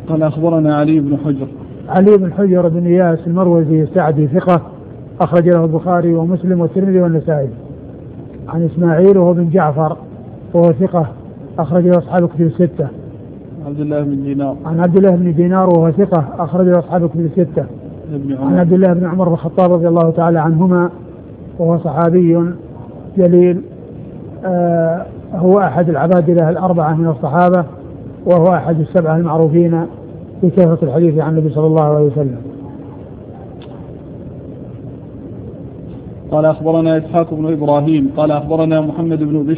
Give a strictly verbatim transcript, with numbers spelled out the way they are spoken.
قال أخبرنا علي بن حجر. علي بن حجر بن إياس المروزي السعدي ثقة أخرج له البخاري ومسلم والترمذي والنسائي. عن إسماعيل وهو بن جعفر وهو ثقة أخرج له أصحاب الكتب الستة. عبد الله بن دينار. عن عبد الله بن دينار وهو ثقة أخرج له أصحاب الكتب الستة. عن عبد الله بن عمر بن الخطاب رضي الله تعالى عنهما وهو صحابي جليل، آه هو أحد العبادلة الأربعة من الصحابة، وهو أحد السبعة المعروفين بكثرة الحديث عن النبي صلى الله عليه وسلم. قال أخبرنا إسحاق بن إبراهيم قال أخبرنا محمد بن بشر